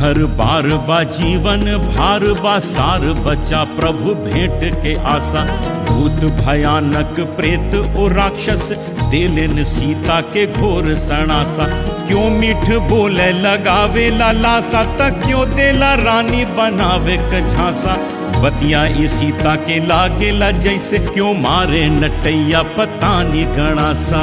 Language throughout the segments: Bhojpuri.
घर बार बा जीवन भार बा सार बचा प्रभु भेंट के आशा। भूत भयानक प्रेत और राक्षस देलेन सीता के घोर सणासा। क्यों मीठ बोले लगावे लालासा तक क्यों देला रानी बनावे कझासा। बतिया ई सीता के लागेला जैसे क्यों मारे नटैया पतानी गणासा।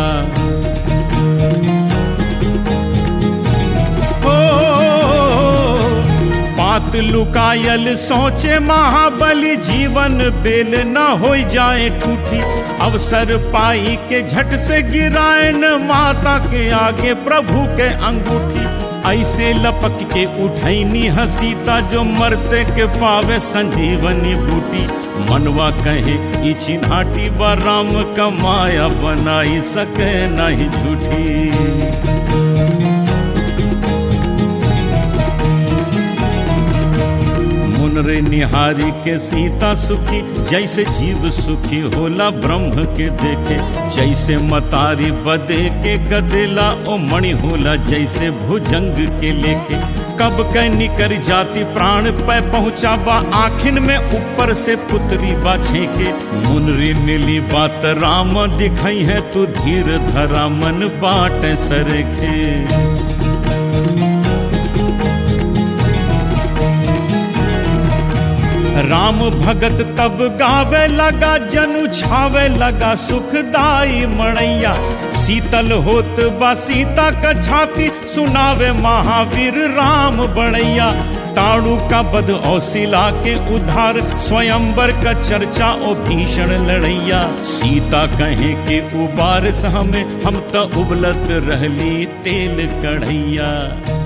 बात लुकायल सोचे महाबली जीवन बेल न हो जाए टूटी। अवसर पाई के झट से गिराए न माता के आगे प्रभु के अंगूठी। ऐसे लपक के उठैनी हसीता जो मरते के पावे संजीवनी बूटी। मनवा कहे ई चिन्हाटी बा राम का माया बनाई सके नहीं झूठी। मुनरे निहारी के सीता सुखी जैसे जीव सुखी होला ब्रह्म के देखे। जैसे मतारी बदे के गदेला ओ मणि होला जैसे भुजंग के लेके। कब कै निकर जाति प्राण पे पहुँचा बा आखिन में ऊपर से पुत्री बा छेके। मुनरी मिली बात राम दिखाई है तू धीर धरा मन बाट सरखे। राम भगत तब गावे लगा जनु छावे लगा सुखदाई मणैया। शीतल होत बा सीता का छाती सुनावे महावीर राम बड़ैया। ताड़ू का बध और शिला के उद्धार स्वयंवर का चर्चा ओ भीषण लड़ैया। सीता कहे के उबारस हमें हम तो उबलत रहली तेल कढ़ैया।